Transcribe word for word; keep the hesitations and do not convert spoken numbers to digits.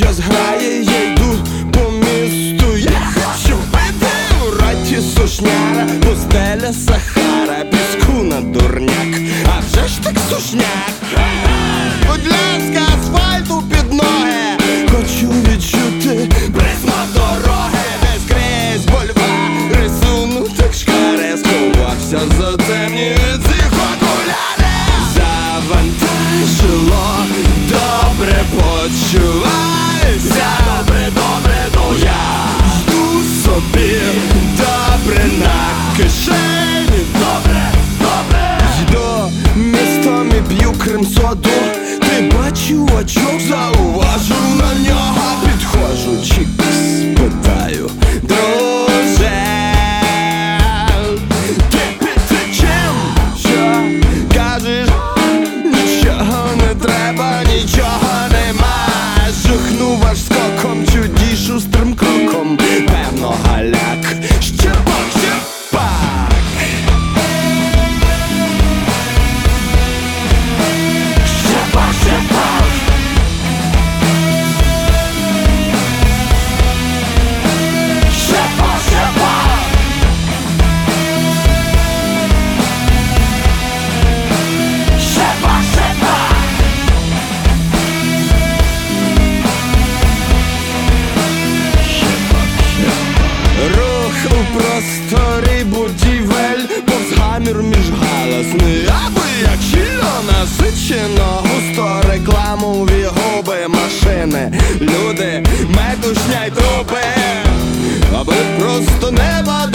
час грає, я йду по місту. Я хочу пити у роті сушняра, пустеля Сахара, піску на дурняк, а вже ж так сушняк. Будь ласка, асфальту під ноги, хочу відчути присмак дороги, де скрізь бульвар, рисунок шкари, сховався за темні цих окуляри. Завантажило, добре почуваюся, добре, добре, ну я йду собі, добре на кишені, добре, добре. Йду містом і п'ю крем-соду, ти бачив очок, зауважу на нього, підходжу, чікс, питаю: друже, ти під чим? Що кажеш? Нічого не треба, нічого нема. Жухнув аж скоком, чудій шустрим кроком, певно галяк, щепак, щепак. Щепак, щепак. Щепак, щепак. Щепак, щепак. Рух у просторі будівель, повз гамір міжгаласний, аби як щільно насичено, густо рекламові губи, машини, люди, метушня й трупи, аби просто неба